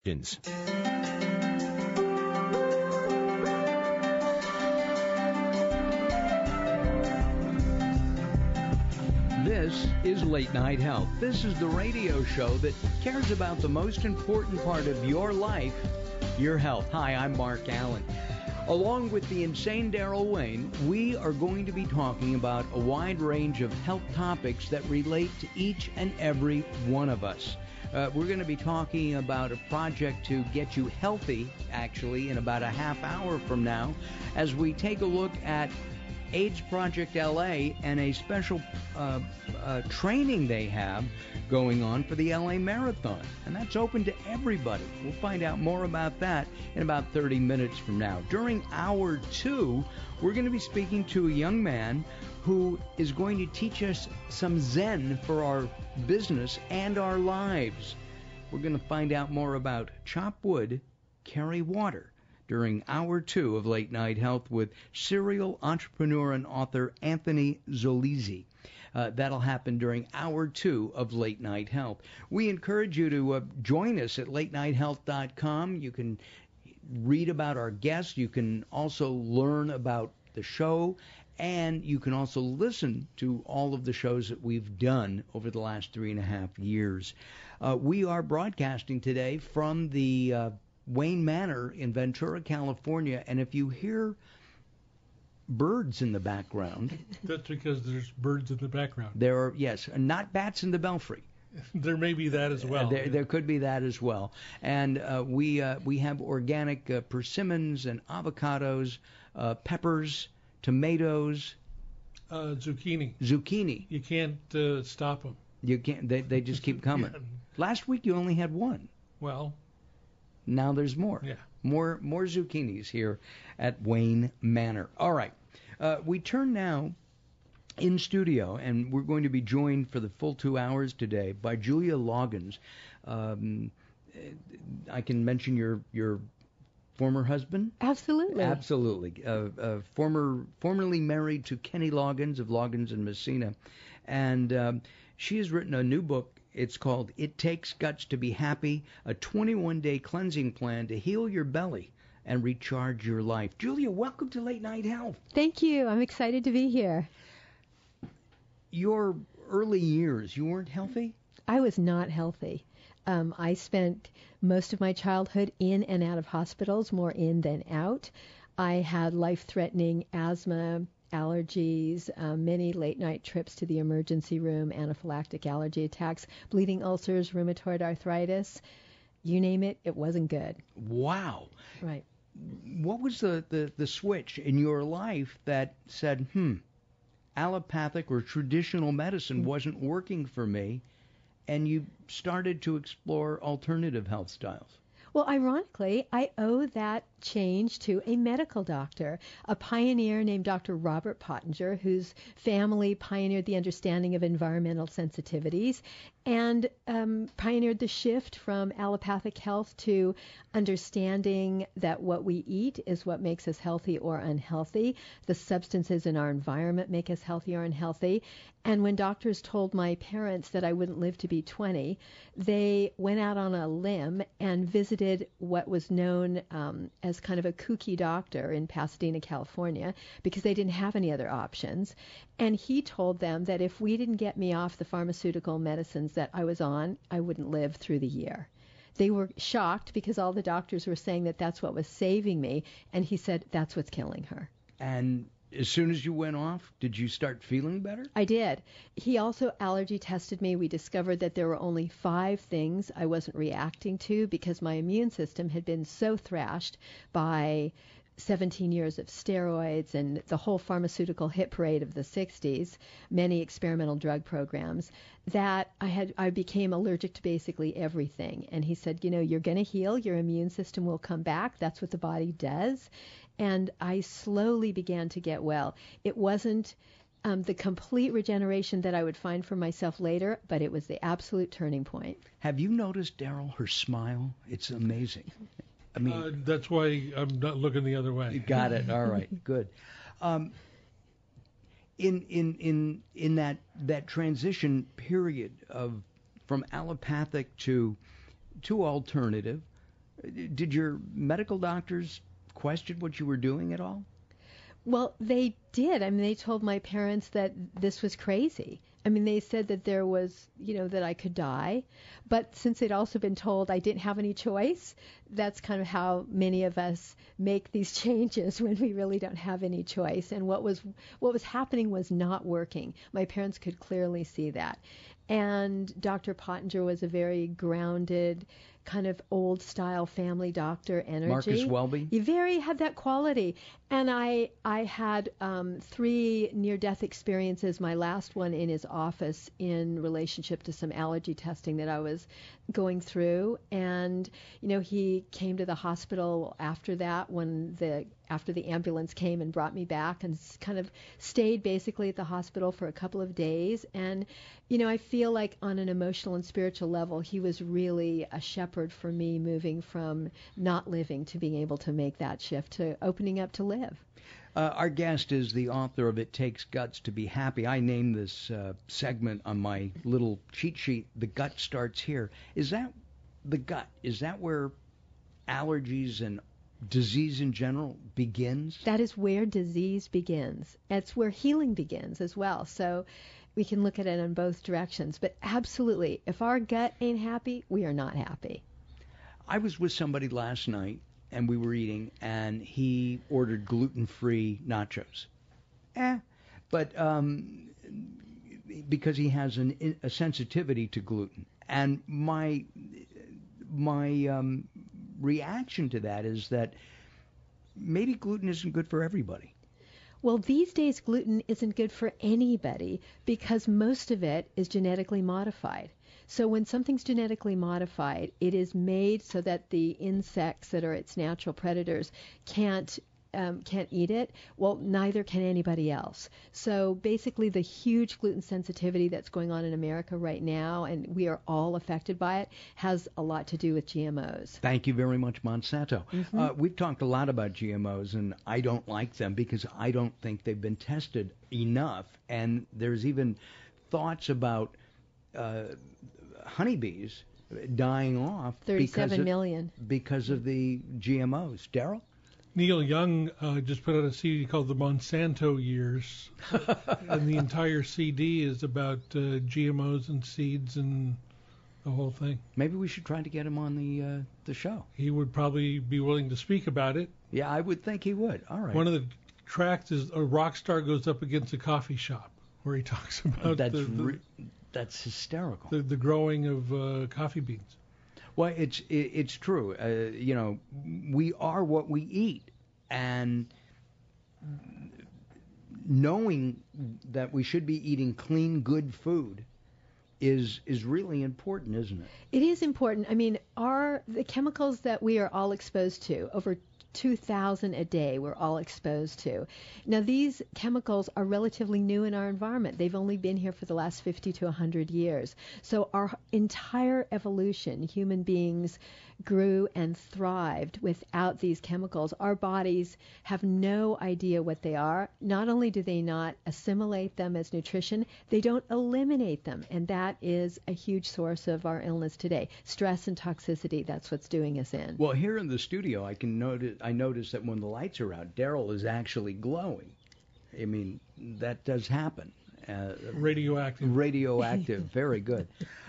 This is Late Night Health. This is the radio show that cares about the most important part of your life, your health. Hi, I'm Mark Allen. Along with the insane Daryl Wayne, we are going to be talking about a wide range of health topics that relate to each and every one of us. We're going to be talking about a project to get you healthy, actually, in about a half hour from now, as we take a look at AIDS Project LA and a special training they have going on for the LA Marathon. And that's open to everybody. We'll find out more about that in about 30 minutes from now. During hour 2, we're going to be speaking to a young man who is going to teach us some Zen for our business and our lives. We're going to find out more about chop wood, carry water during hour 2 of Late Night Health with serial entrepreneur and author Anthony Zolizzi. That'll happen during hour 2 of Late Night Health. We encourage you to join us at latenighthealth.com. You can read about our guests. You can also learn about the show. And you can also listen to all of the shows that we've done over the last 3.5 years. We are broadcasting today from the Wayne Manor in Ventura, California. And if you hear birds in the background... That's because there's birds in the background. There are, yes, not bats in the belfry. There may be that as well. There could be that as well. And we have organic persimmons and avocados, peppers, tomatoes, zucchini. You can't stop them. You can't. They just keep coming. Yeah. Last week you only had one. Well, now there's more. Yeah. More zucchinis here at Wayne Manor. All right. We turn now in studio, and we're going to be joined for the full 2 hours today by Julia Loggins. I can mention your former husband? Absolutely. Formerly married to Kenny Loggins of Loggins and Messina. And she has written a new book. It's called It Takes Guts to Be Happy, a 21-day cleansing plan to heal your belly and recharge your life. Julia, welcome to Late Night Health. Thank you. I'm excited to be here. Your early years, you weren't healthy? I was not healthy. I spent most of my childhood in and out of hospitals, more in than out. I had life-threatening asthma, allergies, many late-night trips to the emergency room, anaphylactic allergy attacks, bleeding ulcers, rheumatoid arthritis. You name it, it wasn't good. Wow. Right. What was the switch in your life that said, allopathic or traditional medicine wasn't working for me, and you started to explore alternative health styles? Well, ironically, I owe that change to a medical doctor, a pioneer named Dr. Robert Pottinger, whose family pioneered the understanding of environmental sensitivities and pioneered the shift from allopathic health to understanding that what we eat is what makes us healthy or unhealthy. The substances in our environment make us healthy or unhealthy. And when doctors told my parents that I wouldn't live to be 20, they went out on a limb and visited what was known as kind of a kooky doctor in Pasadena, California, because they didn't have any other options. And he told them that if we didn't get me off the pharmaceutical medicines that I was on, I wouldn't live through the year. They were shocked because all the doctors were saying that that's what was saving me. And he said, that's what's killing her. And as soon as you went off, did you start feeling better? I did. He also allergy tested me. We discovered that there were only 5 things I wasn't reacting to because my immune system had been so thrashed by 17 years of steroids and the whole pharmaceutical hit parade of the 60s, many experimental drug programs, that I became allergic to basically everything. And he said, you're going to heal. Your immune system will come back. That's what the body does. And I slowly began to get well. It wasn't the complete regeneration that I would find for myself later, but it was the absolute turning point. Have you noticed, Daryl, her smile? It's amazing. I mean, that's why I'm not looking the other way. You got it. All right. Good. In that transition period from allopathic to alternative, Did your medical doctors question what you were doing at all? Well, they did. I mean, they told my parents that this was crazy. I mean, they said that there was, that I could die. But since they'd also been told I didn't have any choice, that's kind of how many of us make these changes when we really don't have any choice. And what was happening was not working. My parents could clearly see that. And Dr. Pottenger was a very grounded, kind of old-style family doctor energy. Marcus Welby? He had that quality. And I had 3 near-death experiences, my last one in his office in relationship to some allergy testing that I was going through. And, he came to the hospital after that after the ambulance came and brought me back, and kind of stayed basically at the hospital for a couple of days. And, I feel like on an emotional and spiritual level, he was really a shepherd for me, moving from not living to being able to make that shift to opening up to live. Our guest is the author of It Takes Guts to Be Happy. I named this segment on my little cheat sheet, The Gut Starts Here. Is that the gut? Is that where allergies and disease in general begins? That is where disease begins. That's where healing begins as well. So we can look at it in both directions. But absolutely, if our gut ain't happy, we are not happy. I was with somebody last night, and we were eating, and he ordered gluten-free nachos. But because he has a sensitivity to gluten. And my reaction to that is that maybe gluten isn't good for everybody. Well, these days gluten isn't good for anybody because most of it is genetically modified. So when something's genetically modified, it is made so that the insects that are its natural predators can't eat it. Well, neither can anybody else. So basically the huge gluten sensitivity that's going on in America right now, and we are all affected by it, has a lot to do with GMOs. Thank you very much, Monsanto. We've talked a lot about GMOs, and I don't like them because I don't think they've been tested enough. And there's even thoughts about honeybees dying off 37 million because of the GMOs. Daryl? Neil Young just put out a CD called The Monsanto Years, and the entire CD is about GMOs and seeds and the whole thing. Maybe we should try to get him on the show. He would probably be willing to speak about it. Yeah, I would think he would. All right. One of the tracks is a rock star goes up against a coffee shop, where he talks about that's hysterical. The growing of coffee beans. Well, it's true. We are what we eat, and knowing that we should be eating clean, good food is really important, isn't it? It is important. I mean, the chemicals that we are all exposed to, over 2,000 a day we're all exposed to. Now, these chemicals are relatively new in our environment. They've only been here for the last 50 to 100 years. So our entire evolution, human beings grew and thrived without these chemicals. Our bodies have no idea what they are. Not only do they not assimilate them as nutrition, they don't eliminate them. And that is a huge source of our illness today. Stress and toxicity, that's what's doing us in. Well, here in the studio, I notice that when the lights are out, Daryl is actually glowing. I mean, that does happen. Radioactive, very good.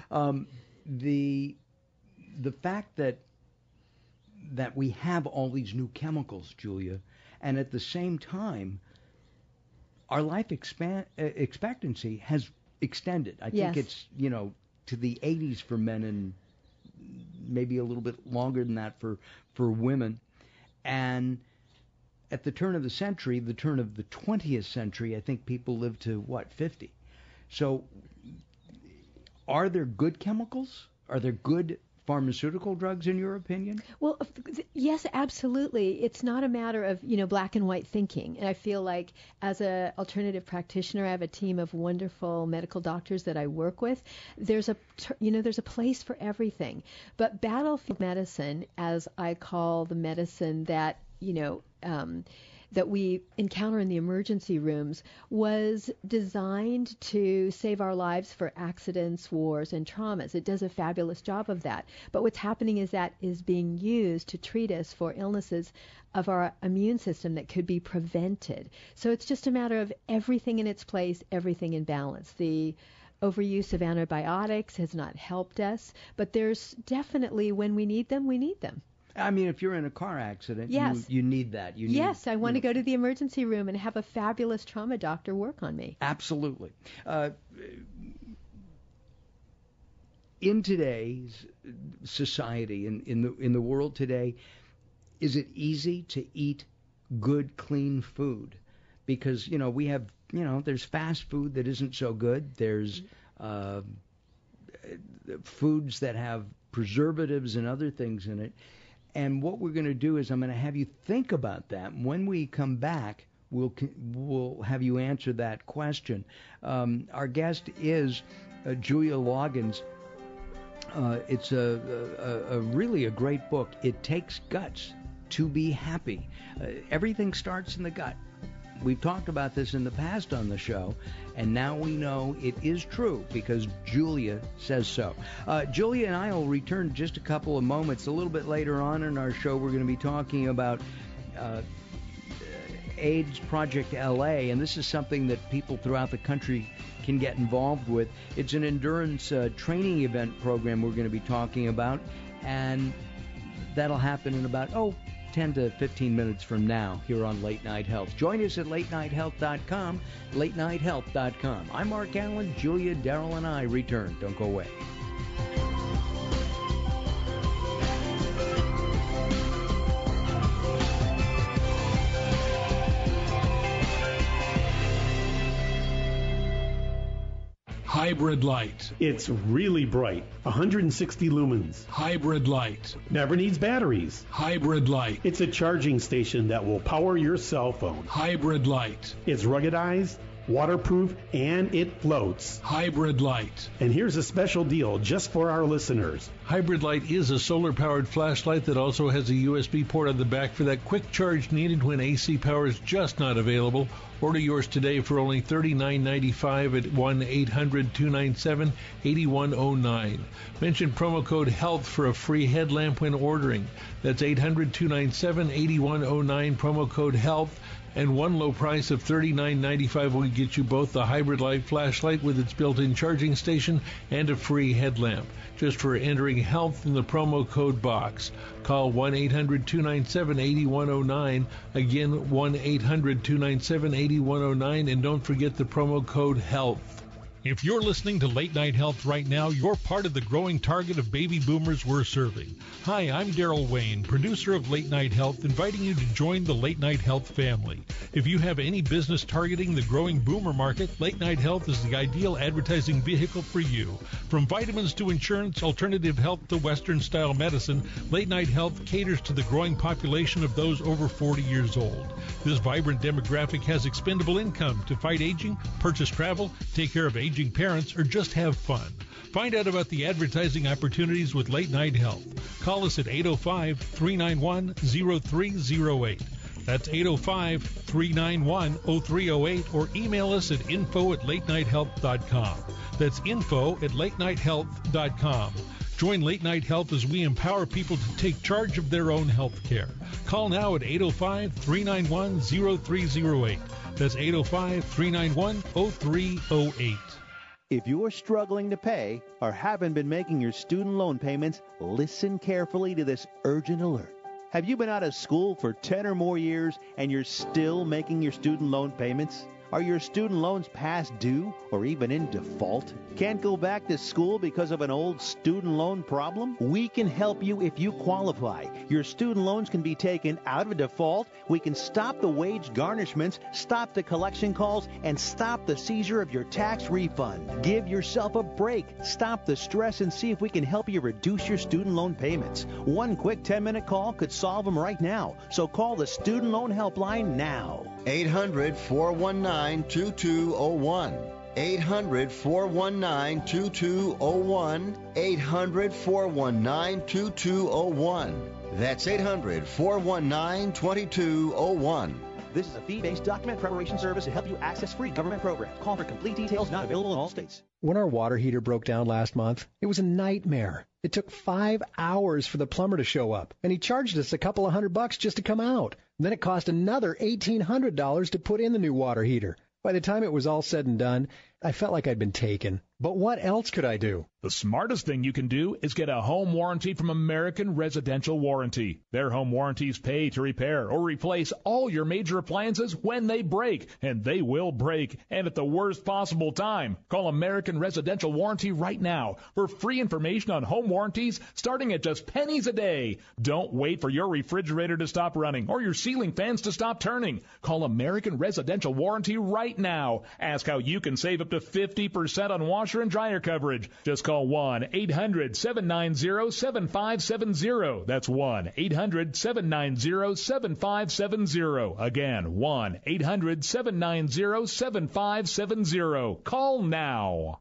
The fact that we have all these new chemicals, Julia, and at the same time, our life expectancy has extended. I think it's, to the 80s for men and maybe a little bit longer than that for women. And at the turn of the century, the turn of the 20th century, I think people lived to, 50? So are there good chemicals? Are there good pharmaceutical drugs, in your opinion? Well, yes, absolutely. It's not a matter of, black and white thinking. And I feel like as an alternative practitioner, I have a team of wonderful medical doctors that I work with. There's a place for everything. But battlefield medicine, as I call the medicine that, that we encounter in the emergency rooms was designed to save our lives for accidents, wars, and traumas. It does a fabulous job of that. But what's happening is that is being used to treat us for illnesses of our immune system that could be prevented. So it's just a matter of everything in its place, everything in balance. The overuse of antibiotics has not helped us, but there's definitely, when we need them, we need them. I mean, if you're in a car accident, yes. you need that. Yes, I want to go to the emergency room and have a fabulous trauma doctor work on me. Absolutely. In today's society, in the world today, is it easy to eat good, clean food? Because, we have, there's fast food that isn't so good. There's foods that have preservatives and other things in it. And what we're going to do is I'm going to have you think about that. When we come back, we'll have you answer that question. Our guest is Julia Loggins. It's really a great book. It Takes Guts to Be Happy. Everything starts in the gut. We've talked about this in the past on the show, and now we know it is true because Julia says so. Julia and I will return in just a couple of moments. A little bit later on in our show, we're going to be talking about AIDS Project LA, and this is something that people throughout the country can get involved with. It's an endurance training event program we're going to be talking about, and that'll happen in about 10 to 15 minutes from now here on Late Night Health. Join us at LateNightHealth.com, LateNightHealth.com. I'm Mark Allen. Julia, Daryl, and I return. Don't go away. Hybrid light. It's really bright, 160 lumens. Hybrid light. Never needs batteries. Hybrid light. It's a charging station that will power your cell phone. Hybrid light. It's ruggedized, waterproof, and it floats. Hybrid light. And here's a special deal just for our listeners. Hybrid light is a solar-powered flashlight that also has a USB port on the back for that quick charge needed when AC power is just not available. Order yours today for only $39.95 at 1-800-297-8109. Mention promo code HEALTH for a free headlamp when ordering. That's 800-297-8109, promo code HEALTH. And one low price of $39.95 will get you both the Hybrid Light flashlight with its built-in charging station and a free headlamp, just for entering HEALTH in the promo code box. Call 1-800-297-8109. Again, 1-800-297-8109. And don't forget the promo code HEALTH. If you're listening to Late Night Health right now, you're part of the growing target of baby boomers we're serving. Hi, I'm Daryl Wayne, producer of Late Night Health, inviting you to join the Late Night Health family. If you have any business targeting the growing boomer market, Late Night Health is the ideal advertising vehicle for you. From vitamins to insurance, alternative health to Western-style medicine, Late Night Health caters to the growing population of those over 40 years old. This vibrant demographic has expendable income to fight aging, purchase travel, take care of aging parents, or just have fun. Find out about the advertising opportunities with Late Night Health. Call us at 805-391-0308. That's 805-391-0308, or email us at info@latenighthealth.com. That's info@latenighthealth.com. Join Late Night Health as we empower people to take charge of their own health care. Call now at 805-391-0308. That's 805-391-0308. If you're struggling to pay or haven't been making your student loan payments, listen carefully to this urgent alert. Have you been out of school for 10 or more years and you're still making your student loan payments? Are your student loans past due or even in default? Can't go back to school because of an old student loan problem? We can help you if you qualify. Your student loans can be taken out of default. We can stop the wage garnishments, stop the collection calls, and stop the seizure of your tax refund. Give yourself a break. Stop the stress and see if we can help you reduce your student loan payments. One quick 10-minute call could solve them right now. So call the Student Loan Helpline now. 800-419-2201. 800-419-2201. 800-419-2201. That's 800-419-2201. This is a fee-based document preparation service to help you access free government programs. Call for complete details. Not available in all states. When our water heater broke down last month, it was a nightmare. It took 5 hours for the plumber to show up, and he charged us a couple of $100 just to come out. And then it cost another $1,800 to put in the new water heater. By the time it was all said and done, I felt like I'd been taken. But what else could I do? The smartest thing you can do is get a home warranty from American Residential Warranty. Their home warranties pay to repair or replace all your major appliances when they break, and they will break, and at the worst possible time. Call American Residential Warranty right now for free information on home warranties starting at just pennies a day. Don't wait for your refrigerator to stop running or your ceiling fans to stop turning. Call American Residential Warranty right now. Ask how you can save up to 50% on washer and dryer coverage. Just call 1-800-790-7570. That's 1-800-790-7570. Again, 1-800-790-7570. Call now.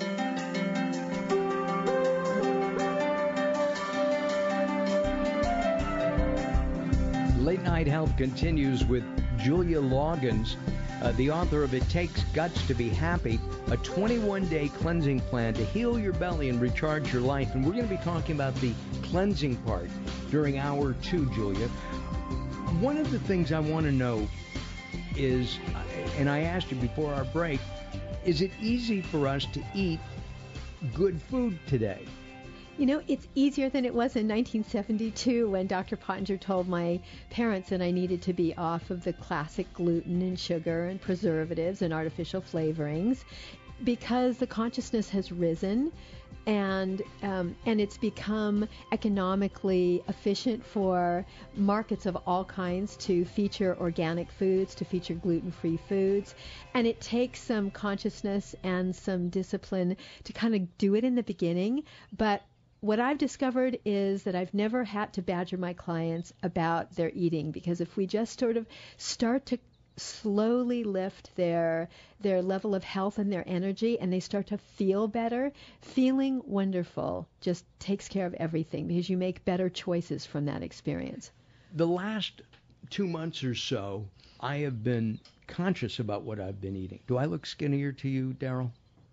Late Night Health continues with Julia Loggins, the author of It Takes Guts to Be Happy, a 21-day cleansing plan to heal your belly and recharge your life. And we're going to be talking about the cleansing part during hour 2, Julia. One of the things I want to know is, and I asked you before our break, is it easy for us to eat good food today? You know, it's easier than it was in 1972 when Dr. Pottenger told my parents that I needed to be off of the classic gluten and sugar and preservatives and artificial flavorings, because the consciousness has risen and it's become economically efficient for markets of all kinds to feature organic foods, to feature gluten-free foods. And it takes some consciousness and some discipline to kind of do it in the beginning. But what I've discovered is that I've never had to badger my clients about their eating, because if we just sort of start to slowly lift their level of health and their energy, and they start to feel better, feeling wonderful just takes care of everything, because you make better choices from that experience. The last 2 months or so, I have been conscious about what I've been eating. Do I look skinnier to you, Daryl?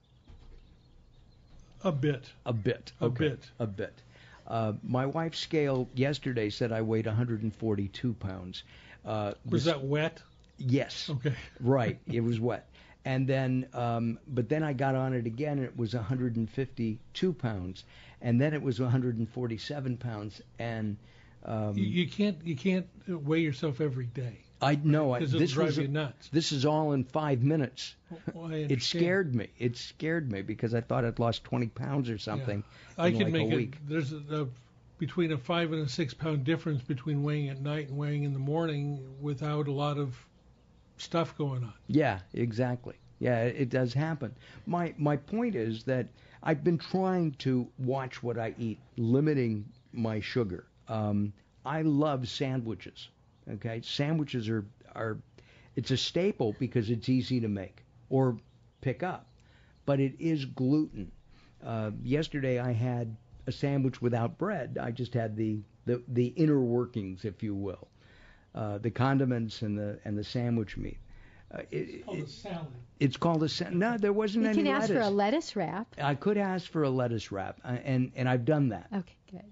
A bit. Okay. A bit. My wife's scale yesterday said I weighed 142 pounds. Was that wet? Yes. Okay. Right. It was wet. And then, but then I got on it again, and it was 152 pounds. And then it was 147 pounds. And you can't weigh yourself every day. I know. Because it'll drive you nuts. This is all in 5 minutes. Well, it scared me. It scared me because I thought I'd lost 20 pounds or something in like a week. There's between a 5 and a 6 pound difference between weighing at night and weighing in the morning without a lot of stuff going on. Yeah, exactly. Yeah, it does happen. My point is that I've been trying to watch what I eat, limiting my sugar. I love sandwiches. Okay, sandwiches are it's a staple because it's easy to make or pick up, but it is gluten. Yesterday I had a sandwich without bread. I just had the inner workings, if you will, the condiments and the sandwich meat. It's called a salad. It's called a salad. No, there wasn't any lettuce. You can ask for a lettuce wrap. I could ask for a lettuce wrap, and I've done that. Okay, good.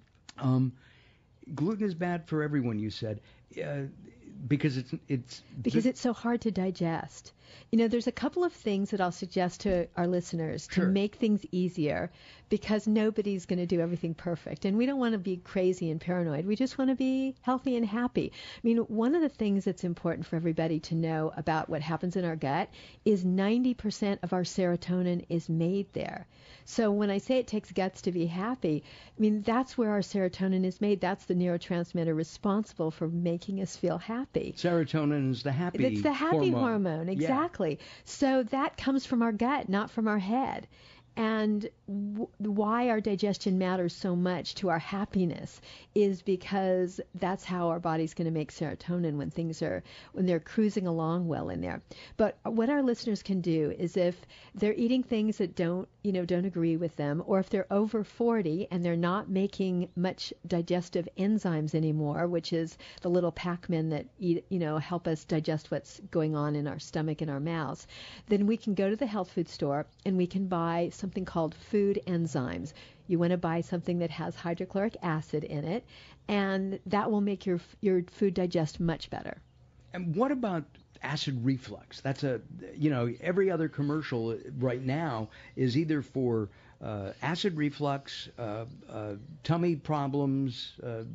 Gluten is bad for everyone, you said. Because it's so hard to digest. You know, there's a couple of things that I'll suggest to our listeners to make things easier, because nobody's going to do everything perfect, and we don't want to be crazy and paranoid. We just want to be healthy and happy. I mean, one of the things that's important for everybody to know about what happens in our gut is 90% of our serotonin is made there. So when I say it takes guts to be happy, I mean, that's where our serotonin is made. That's the neurotransmitter responsible for making us feel happy. Serotonin is the happy hormone. It's the happy hormone, exactly. Yeah. So that comes from our gut, not from our head. And why our digestion matters so much to our happiness is because that's how our body's going to make serotonin when they're cruising along well in there. But what our listeners can do is if they're eating things that don't agree with them, or if they're over 40 and they're not making much digestive enzymes anymore, which is the little Pac-Men that help us digest what's going on in our stomach and our mouths, then we can go to the health food store and we can buy something called food enzymes. You want to buy something that has hydrochloric acid in it, and that will make your food digest much better. And what about acid reflux? That's every other commercial right now is either for acid reflux, tummy problems,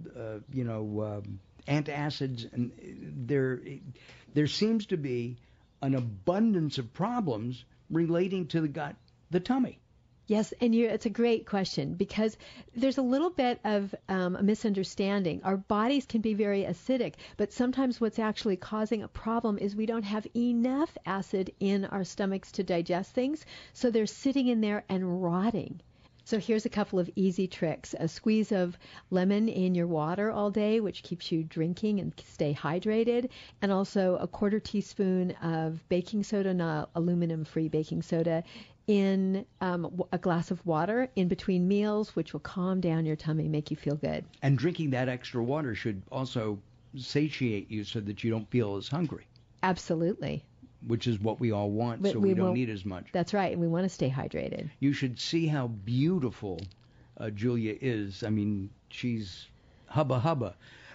antacids, and there seems to be an abundance of problems relating to the gut, the tummy. Yes, and it's a great question because there's a little bit of a misunderstanding. Our bodies can be very acidic, but sometimes what's actually causing a problem is we don't have enough acid in our stomachs to digest things, so they're sitting in there and rotting. So here's a couple of easy tricks. A squeeze of lemon in your water all day, which keeps you drinking and stay hydrated, and also a 1/4 teaspoon of baking soda, not aluminum-free baking soda, in a glass of water in between meals, which will calm down your tummy, make you feel good. And drinking that extra water should also satiate you so that you don't feel as hungry. Absolutely. Which is what we all want, but so we don't need as much. That's right, and we want to stay hydrated. You should see how beautiful Julia is. I mean, she's hubba.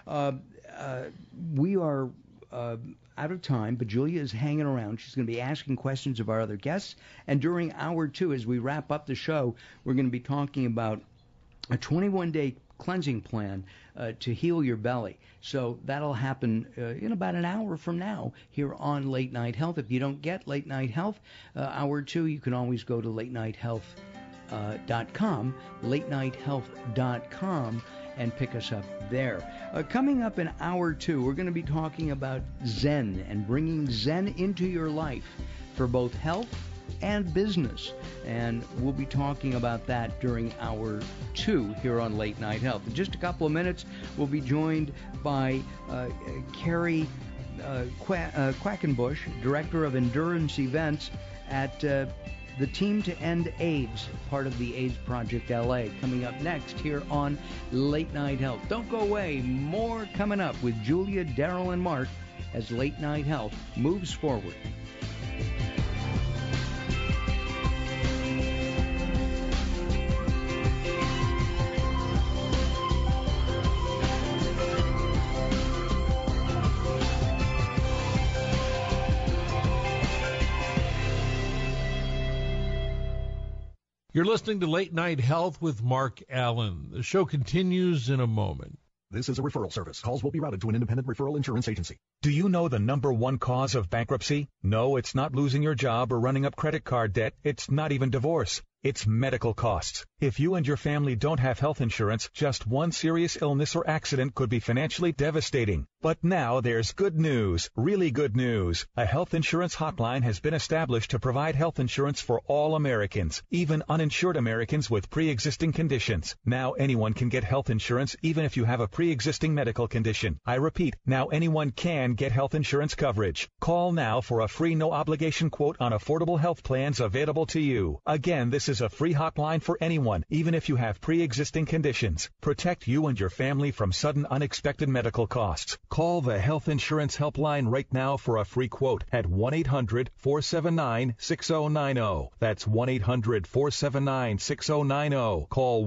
We are out of time, but Julia is hanging around. She's going to be asking questions of our other guests. And during hour 2, as we wrap up the show, we're going to be talking about a 21-day cleansing plan to heal your belly. So that'll happen in about an hour from now here on Late Night Health. If you don't get Late Night Health, hour 2, you can always go to latenighthealth.com, latenighthealth.com, and pick us up there. Coming up in hour 2, we're going to be talking about Zen and bringing Zen into your life for both health and business. And we'll be talking about that during hour 2 here on Late Night Health. In just a couple of minutes, we'll be joined by Carrie Quackenbush, Director of Endurance Events at the Team to End AIDS, part of the AIDS Project LA, coming up next here on Late Night Health. Don't go away. More coming up with Julia, Daryl, and Mark as Late Night Health moves forward. You're listening to Late Night Health with Mark Allen. The show continues in a moment. This is a referral service. Calls will be routed to an independent referral insurance agency. Do you know the #1 cause of bankruptcy? No, it's not losing your job or running up credit card debt. It's not even divorce. It's medical costs. If you and your family don't have health insurance, just one serious illness or accident could be financially devastating. But now there's good news, really good news. A health insurance hotline has been established to provide health insurance for all Americans, even uninsured Americans with pre-existing conditions. Now anyone can get health insurance even if you have a pre-existing medical condition. I repeat, now anyone can get health insurance coverage. Call now for a free no-obligation quote on affordable health plans available to you. Again, this is a free hotline for anyone, even if you have pre-existing conditions. Protect you and your family from sudden unexpected medical costs. Call the Health Insurance Helpline right now for a free quote at 1-800-479-6090. That's 1-800-479-6090. Call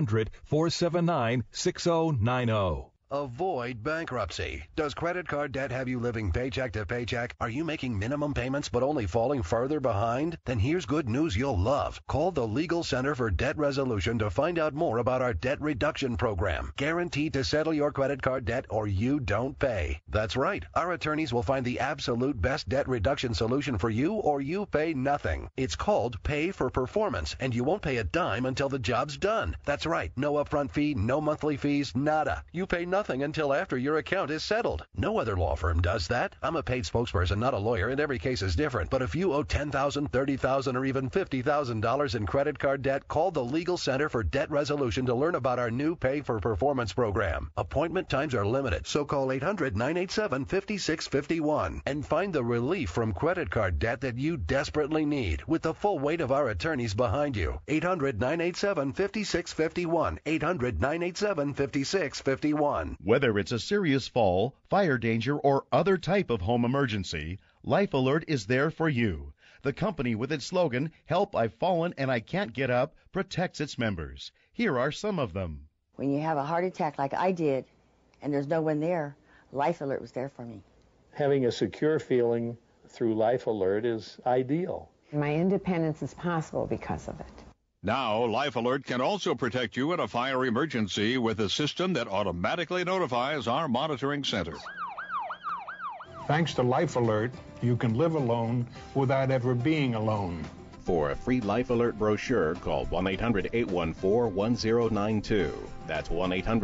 1-800-479-6090. Avoid bankruptcy. Does credit card debt have you living paycheck to paycheck? Are you making minimum payments but only falling further behind? Then here's good news you'll love. Call the Legal Center for Debt Resolution to find out more about our debt reduction program. Guaranteed to settle your credit card debt or you don't pay. That's right. Our attorneys will find the absolute best debt reduction solution for you or you pay nothing. It's called Pay for Performance, and you won't pay a dime until the job's done. That's right. No upfront fee, no monthly fees, nada. You pay nothing nothing until after your account is settled. No other law firm does that. I'm a paid spokesperson, not a lawyer, and every case is different. But if you owe $10,000, $30,000, or even $50,000 in credit card debt, call the Legal Center for Debt Resolution to learn about our new Pay for Performance program. Appointment times are limited, so call 800-987-5651 and find the relief from credit card debt that you desperately need with the full weight of our attorneys behind you. 800-987-5651. 800-987-5651. Whether it's a serious fall, fire danger, or other type of home emergency, Life Alert is there for you. The company, with its slogan, "Help, I've fallen and I can't get up," protects its members. Here are some of them. When you have a heart attack like I did and there's no one there, Life Alert was there for me. Having a secure feeling through Life Alert is ideal. My independence is possible because of it. Now, Life Alert can also protect you in a fire emergency with a system that automatically notifies our monitoring center. Thanks to Life Alert, you can live alone without ever being alone. For a free Life Alert brochure, call 1-800-814-1092. That's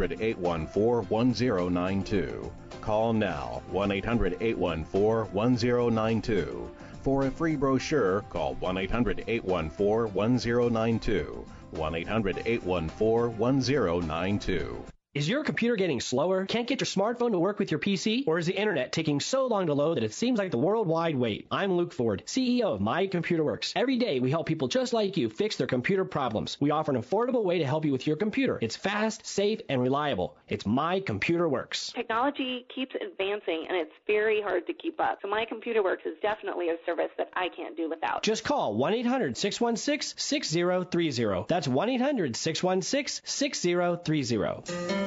1-800-814-1092. Call now, 1-800-814-1092. For a free brochure, call 1-800-814-1092. 1-800-814-1092. Is your computer getting slower? Can't get your smartphone to work with your PC? Or is the internet taking so long to load that it seems like the worldwide wait? I'm Luke Ford, CEO of My Computer Works. Every day we help people just like you fix their computer problems. We offer an affordable way to help you with your computer. It's fast, safe, and reliable. It's My Computer Works. Technology keeps advancing and it's very hard to keep up. So My Computer Works is definitely a service that I can't do without. Just call 1-800-616-6030. That's 1-800-616-6030.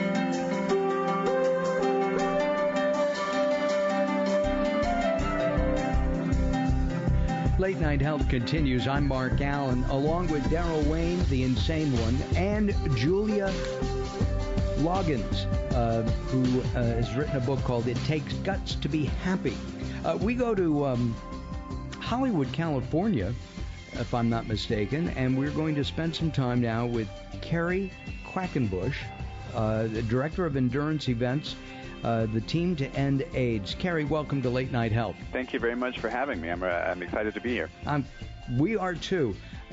Late Night Health continues. I'm Mark Allen, along with Daryl Wayne, the insane one, and Julia Loggins, who has written a book called It Takes Guts to Be Happy. We go to Hollywood, California, if I'm not mistaken, and we're going to spend some time now with Carrie Quackenbush, the Director of Endurance Events, the Team to End AIDS. Carrie, welcome to Late Night Health. Thank you very much for having me. I'm excited to be here. We are too.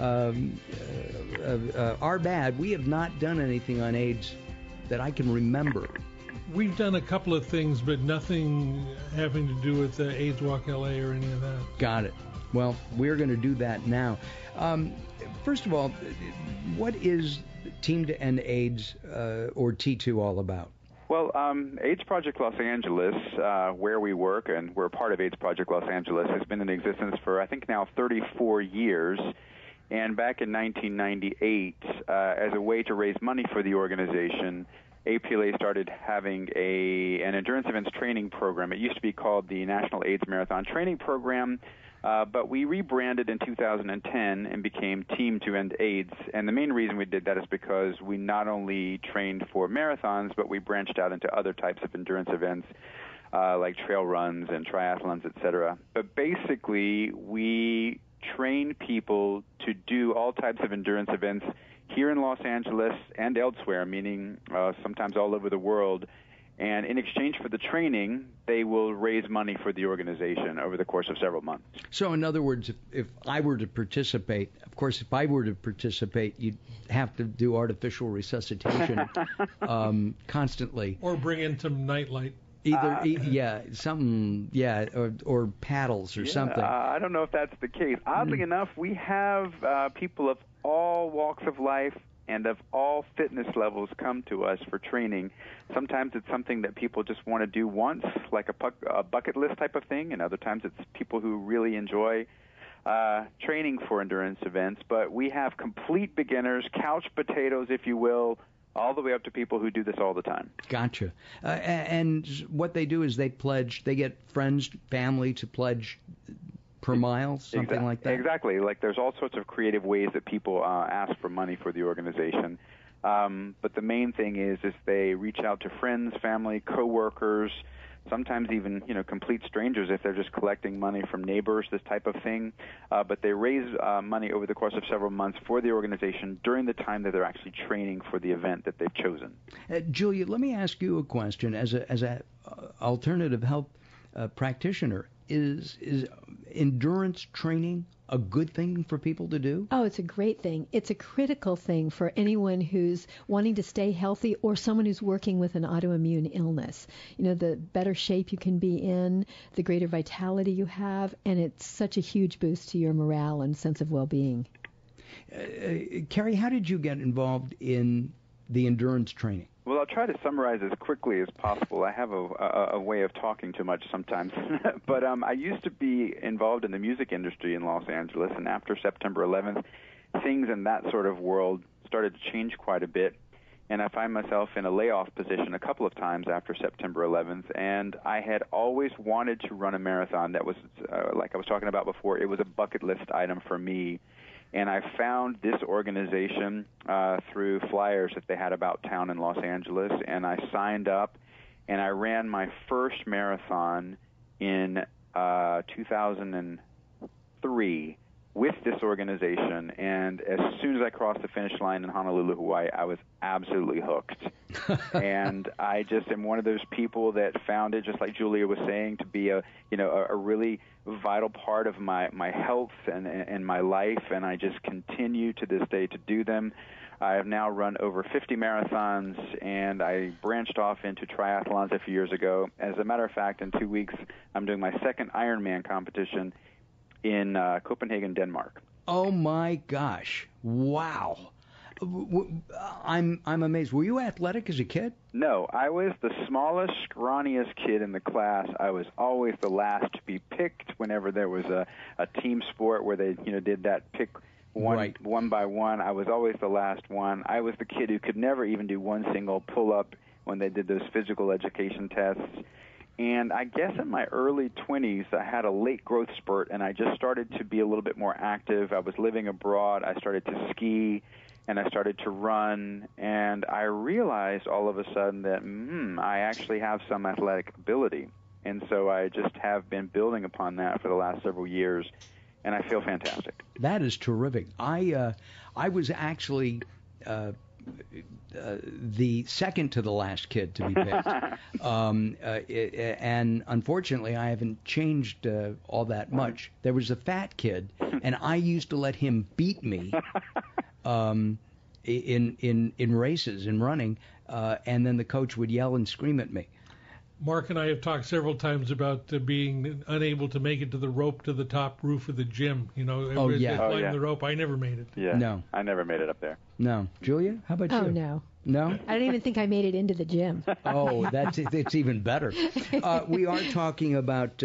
Our bad. We have not done anything on AIDS that I can remember. We've done a couple of things, but nothing having to do with AIDS Walk LA or any of that. Got it. Well, we're going to do that now. First of all, what is Team to End AIDS, or T2, all about? Well, AIDS Project Los Angeles, where we work, and we're a part of AIDS Project Los Angeles, has been in existence for, I think, now 34 years. And back in 1998, as a way to raise money for the organization, APLA started having an endurance events training program. It used to be called the National AIDS Marathon Training Program, but we rebranded in 2010 and became Team to End AIDS. And the main reason we did that is because we not only trained for marathons, but we branched out into other types of endurance events, like trail runs and triathlons, etc. But basically, we train people to do all types of endurance events here in Los Angeles and elsewhere, meaning sometimes all over the world. And in exchange for the training, they will raise money for the organization over the course of several months. So in other words, if I were to participate, of course, if I were to participate, you'd have to do artificial resuscitation constantly. Or bring in some nightlight. Or paddles or something. I don't know if that's the case. Oddly enough, we have people of all walks of life and of all fitness levels come to us for training. Sometimes it's something that people just want to do once, like a bucket list type of thing, and other times it's people who really enjoy training for endurance events. But we have complete beginners, couch potatoes, if you will, all the way up to people who do this all the time. Gotcha. And what they do is they get friends, family to pledge per mile, something like that? Exactly. Like there's all sorts of creative ways that people ask for money for the organization. But the main thing is they reach out to friends, family, coworkers, sometimes even, complete strangers if they're just collecting money from neighbors, this type of thing. But they raise money over the course of several months for the organization during the time that they're actually training for the event that they've chosen. Julia, let me ask you a question. As a alternative health practitioner, is endurance training a good thing for people to do? Oh, it's a great thing. It's a critical thing for anyone who's wanting to stay healthy or someone who's working with an autoimmune illness. The better shape you can be in, the greater vitality you have, and it's such a huge boost to your morale and sense of well-being. Carrie, how did you get involved in the endurance training? Well, I'll try to summarize as quickly as possible. I have a way of talking too much sometimes. But I used to be involved in the music industry in Los Angeles, and after September 11th, things in that sort of world started to change quite a bit. And I find myself in a layoff position a couple of times after September 11th, and I had always wanted to run a marathon. That was, like I was talking about before, it was a bucket list item for me. And I found this organization through flyers that they had about town in Los Angeles, and I signed up, and I ran my first marathon in 2003 with this organization. And as soon as I crossed the finish line in Honolulu, Hawaii, I was absolutely hooked. And I just am one of those people that found it, just like Julia was saying, to be a really vital part of my health and my life, and I just continue to this day to do them. I have now run over 50 marathons, and I branched off into triathlons a few years ago. As a matter of fact, in 2 weeks, I'm doing my second Ironman competition in Copenhagen, Denmark. Oh my gosh! Wow. I'm amazed. Were you athletic as a kid? No, I was the smallest, scrawniest kid in the class. I was always the last to be picked whenever there was a team sport where they did that pick one by one. I was always the last one. I was the kid who could never even do one single pull-up when they did those physical education tests. And I guess in my early 20s, I had a late growth spurt, and I just started to be a little bit more active. I was living abroad. I started to ski, and I started to run, and I realized all of a sudden that I actually have some athletic ability. And so I just have been building upon that for the last several years, and I feel fantastic. That is terrific. I was actually the second to the last kid to be picked. And unfortunately, I haven't changed all that much. There was a fat kid, and I used to let him beat me in races, in running, and then the coach would yell and scream at me. Mark and I have talked several times about being unable to make it to the rope to the top roof of the gym. Climbing the rope. I never made it. Yeah. No. I never made it up there. No. Julia, how about you? Oh, no. No? I don't even think I made it into the gym. Oh, it's even better. We are talking about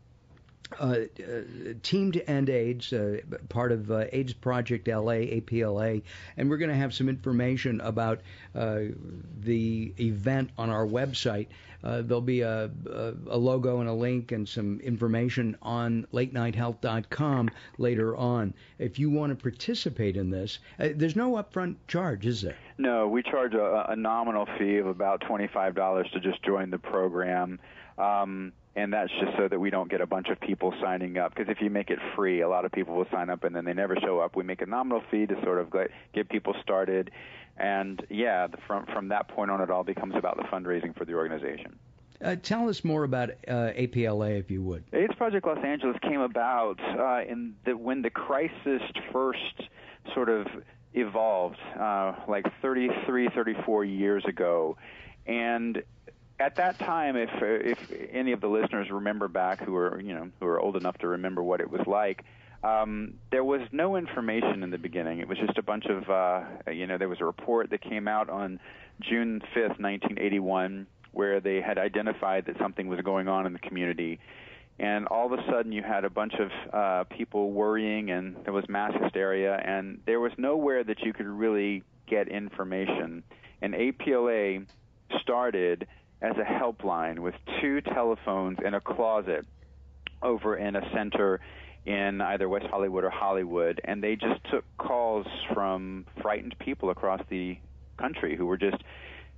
Team to End AIDS, part of AIDS Project LA, APLA, and we're going to have some information about the event on our website. There'll be a logo and a link and some information on latenighthealth.com later on. If you want to participate in this, there's no upfront charge, is there? No, we charge a nominal fee of about $25 to just join the program. And that's just so that we don't get a bunch of people signing up. Because if you make it free, a lot of people will sign up and then they never show up. We make a nominal fee to sort of get people started. And, from that point on, it all becomes about the fundraising for the organization. Tell us more about APLA, if you would. AIDS Project Los Angeles came about when the crisis first sort of evolved, like 33, 34 years ago. And at that time, if any of the listeners remember back who are old enough to remember what it was like, there was no information in the beginning. It was just a bunch of, there was a report that came out on June 5th, 1981, where they had identified that something was going on in the community. And all of a sudden you had a bunch of people worrying, and there was mass hysteria, and there was nowhere that you could really get information. And APLA started as a helpline with 2 telephones in a closet over in a center in either West Hollywood or Hollywood, and they just took calls from frightened people across the country who were just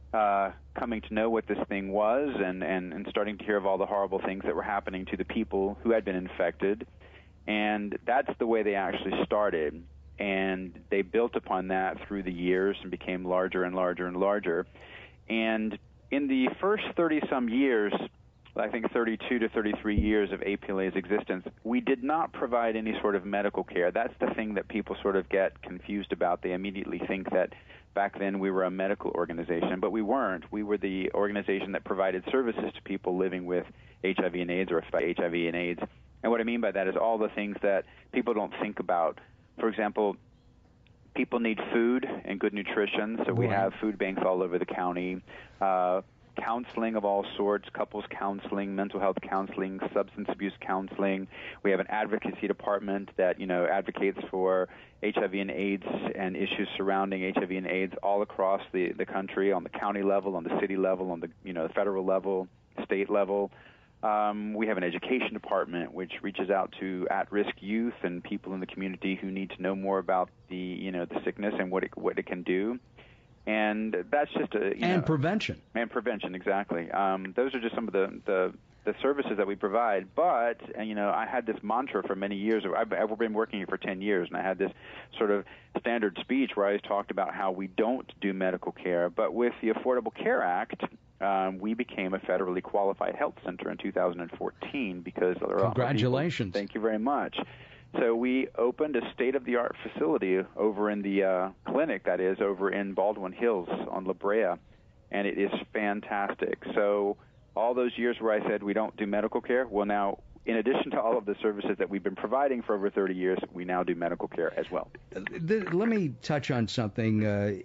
coming to know what this thing was and starting to hear of all the horrible things that were happening to the people who had been infected. And that's the way they actually started. And they built upon that through the years and became larger and larger and larger. And in the first 30-some years, I think 32 to 33 years of APLA's existence, we did not provide any sort of medical care. That's the thing that people sort of get confused about. They immediately think that back then we were a medical organization, but we weren't. We were the organization that provided services to people living with HIV and AIDS or HIV and AIDS. And what I mean by that is all the things that people don't think about. For example, people need food and good nutrition, so we have food banks all over the county. Counseling of all sorts, couples counseling, mental health counseling, substance abuse counseling. We have an advocacy department that, advocates for HIV and AIDS and issues surrounding HIV and AIDS all across the country, on the county level, on the city level, on the federal level, state level. We have an education department which reaches out to at-risk youth and people in the community who need to know more about the sickness and what it can do. And that's just and prevention. And prevention, exactly. Those are just some of the services that we provide. But I had this mantra for many years. I've been working here for 10 years, and I had this sort of standard speech where I always talked about how we don't do medical care. But with the Affordable Care Act, we became a federally qualified health center in 2014 because congratulations. Thank you very much. So we opened a state-of-the-art facility over in the clinic, that is, over in Baldwin Hills on La Brea, and it is fantastic. So all those years where I said we don't do medical care, well, now, in addition to all of the services that we've been providing for over 30 years, we now do medical care as well. Let me touch on something.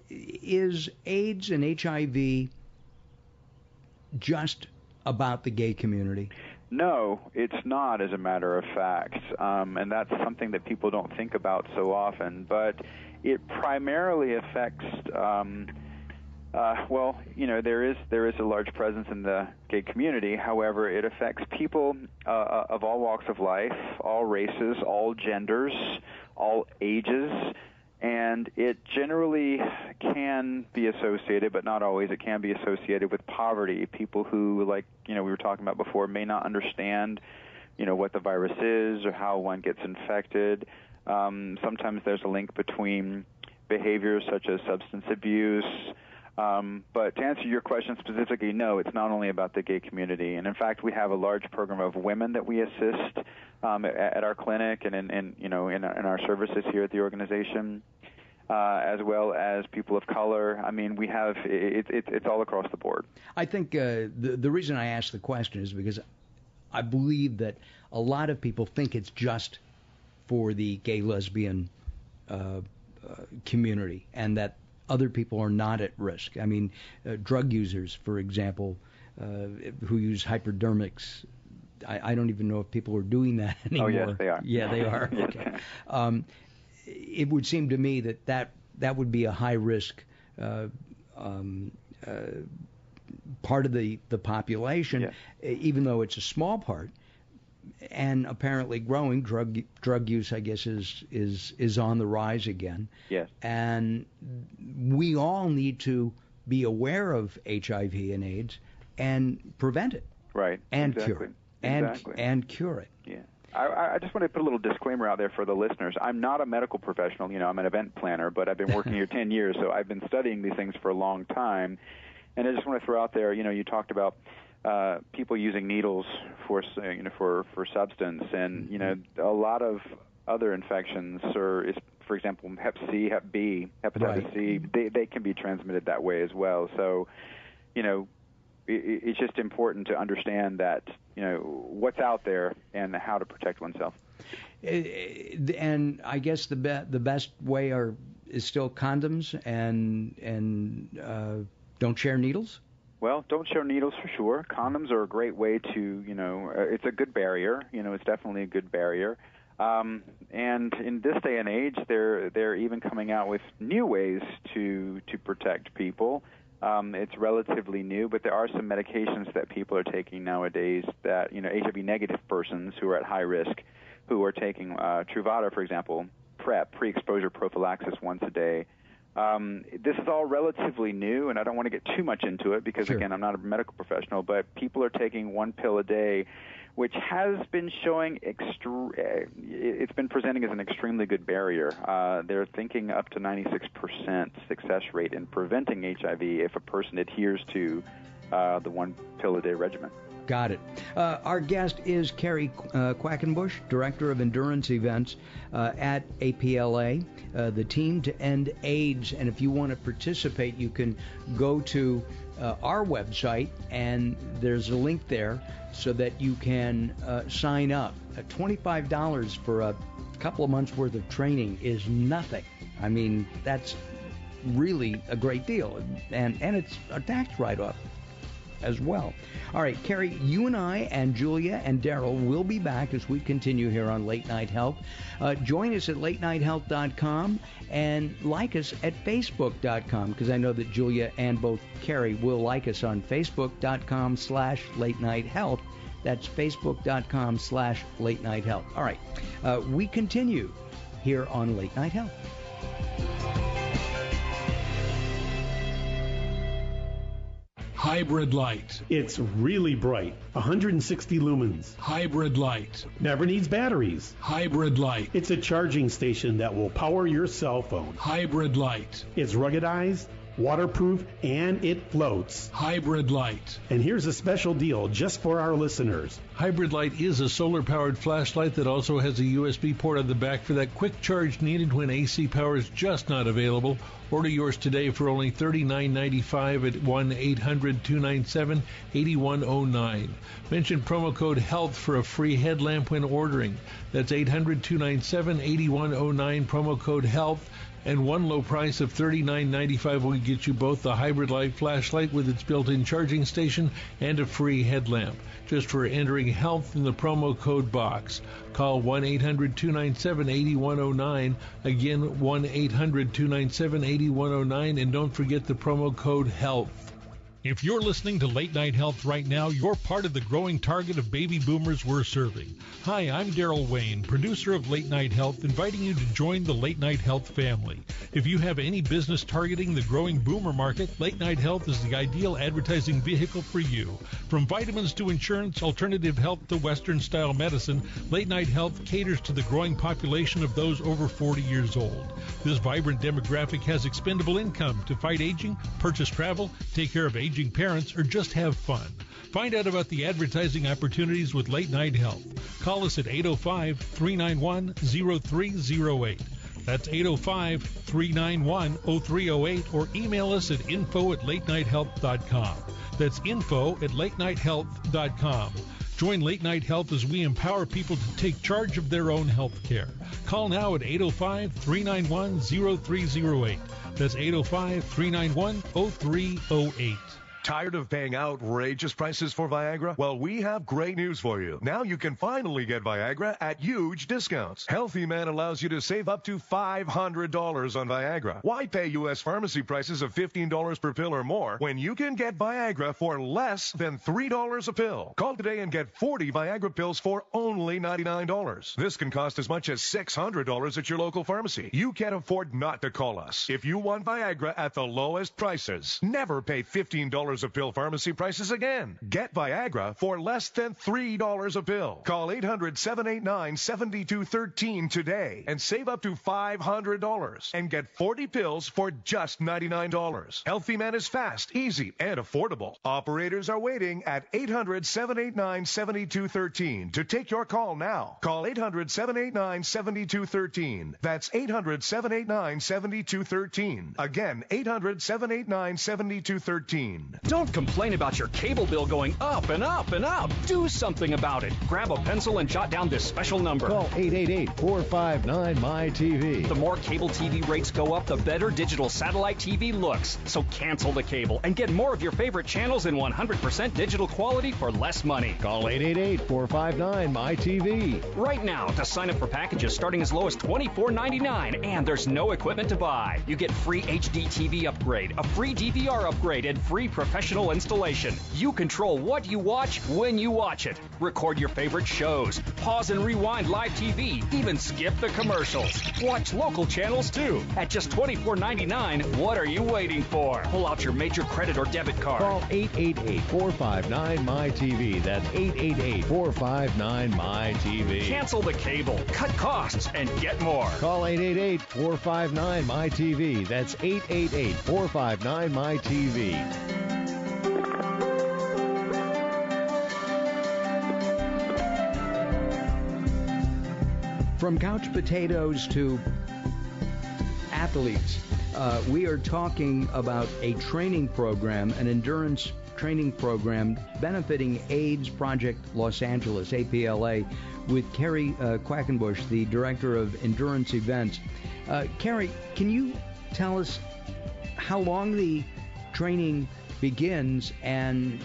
Is AIDS and HIV just about the gay community? No, it's not, as a matter of fact, and that's something that people don't think about so often. But it primarily affects, there is a large presence in the gay community. However, it affects people of all walks of life, all races, all genders, all ages. And it generally can be associated, but not always, it can be associated with poverty. People who, like, we were talking about before, may not understand, what the virus is or how one gets infected. Sometimes there's a link between behaviors such as substance abuse. But to answer your question specifically, no, it's not only about the gay community. And in fact, we have a large program of women that we assist at our clinic and in our services here at the organization, as well as people of color. I mean, we have it's all across the board. I think the reason I asked the question is because I believe that a lot of people think it's just for the gay lesbian community, and that other people are not at risk. I mean, drug users, for example, who use hypodermics. I don't even know if people are doing that anymore. Oh, yes, they are. Yeah, they are. Okay. It would seem to me that would be a high risk part of the population, even though it's a small part. And apparently growing. Drug use, I guess, is on the rise again. Yes. And we all need to be aware of HIV and AIDS and prevent it. Right. And exactly. cure it. Exactly. And cure it. Yeah. I just want to put a little disclaimer out there for the listeners. I'm not a medical professional. I'm an event planner, but I've been working here 10 years, so I've been studying these things for a long time. And I just want to throw out there, you talked about people using needles for substance, and a lot of other infections, for example, Hep C, Hep B, hepatitis C, they can be transmitted that way as well. So, it's just important to understand that what's out there and how to protect oneself. And I guess the best way is still condoms and don't share needles. Well, don't share needles for sure. Condoms are a great way to, it's a good barrier. It's definitely a good barrier. And in this day and age, they're even coming out with new ways to protect people. It's relatively new, but there are some medications that people are taking nowadays that, HIV-negative persons who are at high risk, who are taking Truvada, for example, PrEP, pre-exposure prophylaxis once a day, This is all relatively new, and I don't want to get too much into it because, again, I'm not a medical professional, but people are taking one pill a day, which has been showing it's been presenting as an extremely good barrier. They're thinking up to 96% success rate in preventing HIV if a person adheres to the one pill a day regimen. Got it. Our guest is Carrie Quackenbush, Director of Endurance Events at APLA, the Team to End AIDS. And if you want to participate, you can go to our website, and there's a link there so that you can sign up. $25 for a couple of months' worth of training is nothing. I mean, that's really a great deal, and it's a tax write-off as well. All right, Carrie, you and I and Julia and Daryl will be back as we continue here on Late Night Health. Join us at latenighthealth.com and like us at facebook.com, because I know that Julia and both Carrie will like us on facebook.com/Late Night Health. That's facebook.com/Late Night Health. All right, we continue here on Late Night Health. Hybrid light. It's really bright. 160 lumens. Hybrid light. Never needs batteries. Hybrid light. It's a charging station that will power your cell phone. Hybrid light. It's ruggedized, waterproof, and it floats. Hybrid light. And here's a special deal just for our listeners. Hybrid Light is a solar-powered flashlight that also has a USB port on the back for that quick charge needed when AC power is just not available. Order yours today for only $39.95 at 1-800-297-8109. Mention promo code HEALTH for a free headlamp when ordering. That's 800-297-8109, promo code HEALTH. And one low price of $39.95 will get you both the Hybrid Light flashlight with its built-in charging station and a free headlamp, just for entering HEALTH in the promo code box. Call 1-800-297-8109. Again, 1-800-297-8109. And don't forget the promo code HEALTH. If you're listening to Late Night Health right now, you're part of the growing target of baby boomers we're serving. Hi, I'm Daryl Wayne, producer of Late Night Health, inviting you to join the Late Night Health family. If you have any business targeting the growing boomer market, Late Night Health is the ideal advertising vehicle for you. From vitamins to insurance, alternative health to Western-style medicine, Late Night Health caters to the growing population of those over 40 years old. This vibrant demographic has expendable income to fight aging, purchase travel, take care of aging parents, or just have fun. Find out about the advertising opportunities with Late Night Health. Call us at 805-391-0308. That's 805-391-0308, or email us at info@latenighthealth.com. That's info@latenighthealth.com. Join Late Night Health as we empower people to take charge of their own health care. Call now at 805-391-0308. That's 805-391-0308. Tired of paying outrageous prices for Viagra? Well, we have great news for you. Now you can finally get Viagra at huge discounts. Healthy Man allows you to save up to $500 on Viagra. Why pay U.S. pharmacy prices of $15 per pill or more when you can get Viagra for less than $3 a pill? Call today and get 40 Viagra pills for only $99. This can cost as much as $600 at your local pharmacy. You can't afford not to call us. If you want Viagra at the lowest prices, never pay $15 a pill pharmacy prices again. Get Viagra for less than $3 a pill. Call 800-789-7213 today and save up to $500 and get 40 pills for just $99. Healthy Man is fast, easy, and affordable. Operators are waiting at 800-789-7213 to take your call now. Call 800-789-7213. That's 800-789-7213. Again, 800-789-7213. Don't complain about your cable bill going up and up and up. Do something about it. Grab a pencil and jot down this special number. Call 888-459-MY-TV. The more cable TV rates go up, the better digital satellite TV looks. So cancel the cable and get more of your favorite channels in 100% digital quality for less money. Call 888-459-MY-TV. Right now to sign up for packages starting as low as $24.99, and there's no equipment to buy. You get free HD TV upgrade, a free DVR upgrade, and free professional professional installation. You control what you watch when you watch it. Record your favorite shows. Pause and rewind live TV. Even skip the commercials. Watch local channels too. At just $24.99, what are you waiting for? Pull out your major credit or debit card. Call 888-459-MY-TV. That's 888-459-MY-TV. Cancel the cable, cut costs, and get more. Call 888-459-MY-TV. That's 888-459-MY-TV. From couch potatoes to athletes, we are talking about a training program, an endurance training program benefiting AIDS Project Los Angeles, APLA, with Carrie Quackenbush, the Director of Endurance Events. Carrie, can you tell us how long the training begins and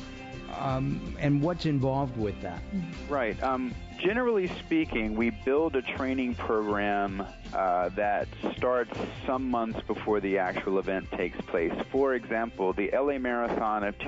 what's involved with that? Right. Generally speaking, we build a training program that starts some months before the actual event takes place. For example, the LA Marathon of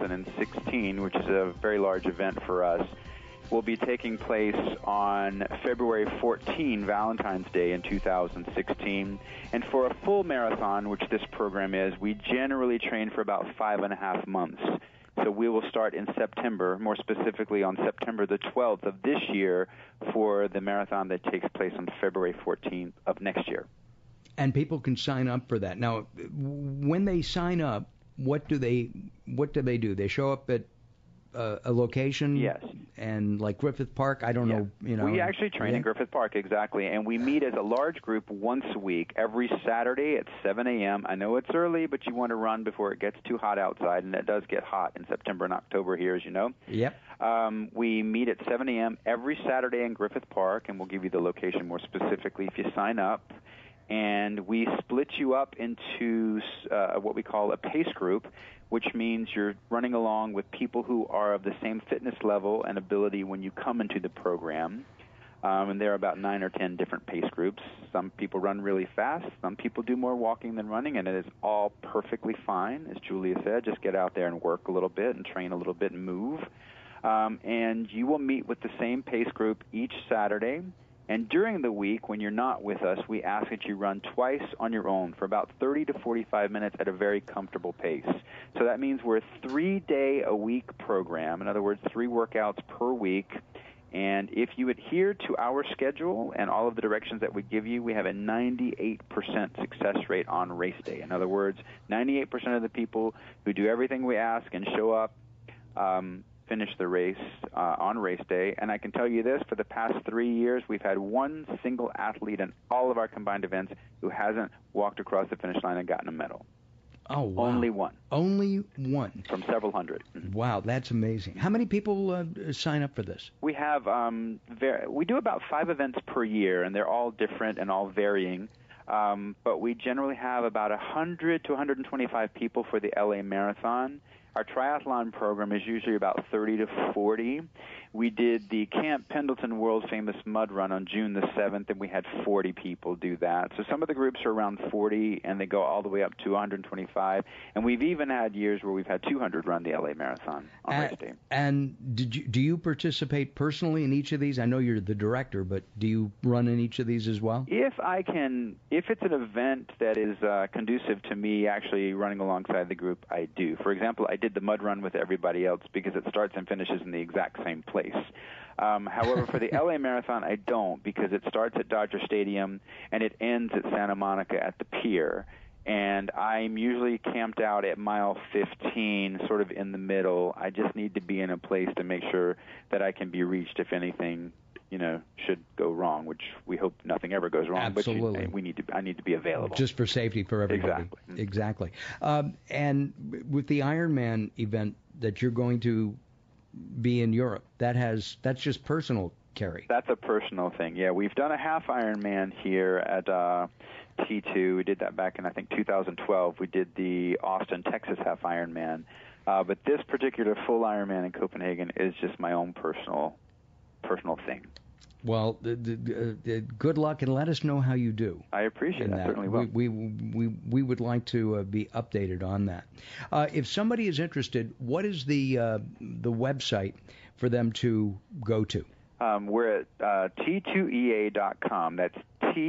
2016, which is a very large event for us, will be taking place on February 14, Valentine's Day in 2016. And for a full marathon, which this program is, we generally train for about 5.5 months. So we will start in September, more specifically on September the 12th of this year for the marathon that takes place on February 14th of next year. And people can sign up for that. Now, when they sign up, what do they do? They show up at a location? Yes. And like Griffith Park, I don't know. We actually train in Griffith Park, exactly, and we meet as a large group once a week, every Saturday at 7 a.m. I know it's early, but you want to run before it gets too hot outside, and it does get hot in September and October here, as you know. Yep. We meet at 7 a.m. every Saturday in Griffith Park, and we'll give you the location more specifically if you sign up. And we split you up into what we call a pace group, which means you're running along with people who are of the same fitness level and ability when you come into the program. And there are about 9 or 10 different pace groups. Some people run really fast. Some people do more walking than running, and it is all perfectly fine. As Julia said, just get out there and work a little bit and train a little bit and move. And you will meet with the same pace group each Saturday. And during the week, when you're not with us, we ask that you run twice on your own for about 30 to 45 minutes at a very comfortable pace. So that means we're a 3-day-a-week program. In other words, 3 workouts per week. And if you adhere to our schedule and all of the directions that we give you, we have a 98% success rate on race day. In other words, 98% of the people who do everything we ask and show up finish the race on race day. And I can tell you this, for the past 3 years, we've had one single athlete in all of our combined events who hasn't walked across the finish line and gotten a medal. Oh, wow. Only one. Only one. From several hundred. Wow, that's amazing. How many people sign up for this? We have, we do about 5 events per year, and they're all different and all varying. But we generally have about 100 to 125 people for the LA Marathon. Our triathlon program is usually about 30 to 40. We did the Camp Pendleton world-famous mud run on June the 7th, and we had 40 people do that. So some of the groups are around 40, and they go all the way up to 125. And we've even had years where we've had 200 run the LA Marathon on race day. And do you participate personally in each of these? I know you're the director, but do you run in each of these as well? If it's an event that is conducive to me actually running alongside the group, I do. For example, I did the mud run with everybody else because it starts and finishes in the exact same place. However, for the LA Marathon, I don't, because it starts at Dodger Stadium and it ends at Santa Monica at the pier. And I'm usually camped out at mile 15, sort of in the middle. I just need to be in a place to make sure that I can be reached if anything, should go wrong, which we hope nothing ever goes wrong. Absolutely. But I need to be available. Just for safety for everybody. Exactly. And with the Ironman event that you're going to be in Europe, that's just personal, Carrie. That's a personal thing. Yeah, we've done a half Ironman here at T2. We did that back in, I think, 2012. We did the Austin, Texas half Ironman. But this particular full Ironman in Copenhagen is just my own personal thing. Well, good luck, and let us know how you do. I appreciate that. Certainly will. We would like to be updated on that. If somebody is interested, what is the website for them to go to? We're at T2EA.com. That's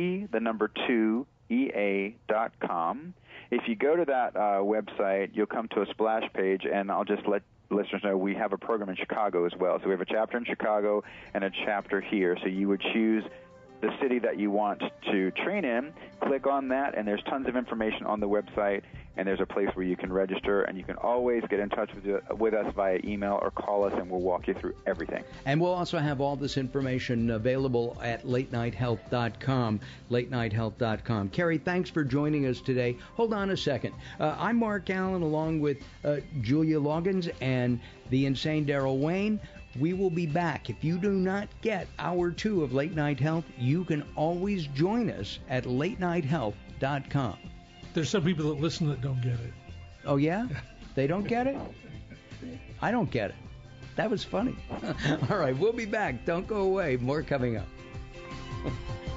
T2EA.com. If you go to that website, you'll come to a splash page, and I'll just let listeners know we have a program in Chicago as well. So we have a chapter in Chicago and a chapter here. So you would choose the city that you want to train in, click on that, and there's tons of information on the website, and there's a place where you can register, and you can always get in touch with us via email or call us, and we'll walk you through everything. And we'll also have all this information available at latenighthealth.com, latenighthealth.com. Carrie, thanks for joining us today. Hold on a second. I'm Mark Allen, along with Julia Loggins and the insane Daryl Wayne. We will be back. If you do not get Hour 2 of Late Night Health, you can always join us at latenighthealth.com. There's some people that listen that don't get it. Oh, yeah? They don't get it? I don't get it. That was funny. All right, we'll be back. Don't go away. More coming up.